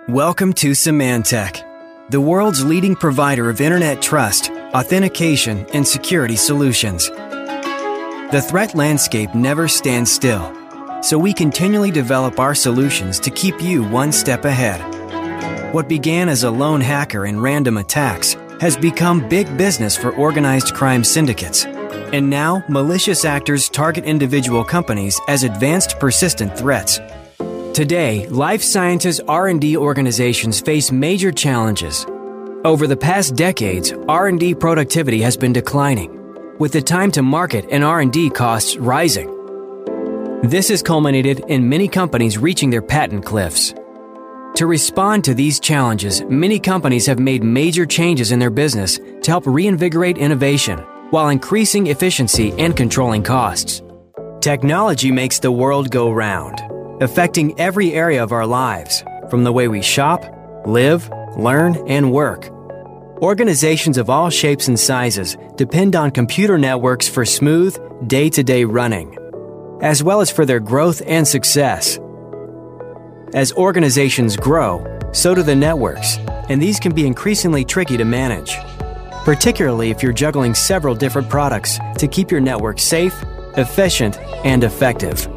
Welcome to Symantec, the world's leading provider of internet trust, authentication, and security solutions. The threat landscape never stands still, so we continually develop our solutions to keep you one step ahead. What began as a lone hacker and random attacks has become big business for organized crime syndicates. And now, malicious actors target individual companies as advanced persistent threats. Today, life sciences R&D organizations face major challenges. Over the past decades, R&D productivity has been declining, with the time to market and R&D costs rising. This has culminated in many companies reaching their patent cliffs. To respond to these challenges, many companies have made major changes in their business to help reinvigorate innovation while increasing efficiency and controlling costs. Technology makes the world go round, affecting every area of our lives, from the way we shop, live, learn, and work. Organizations of all shapes and sizes depend on computer networks for smooth, day-to-day running, as well as for their growth and success. As organizations grow, so do the networks, and these can be increasingly tricky to manage, particularly if you're juggling several different products to keep your network safe, efficient, and effective.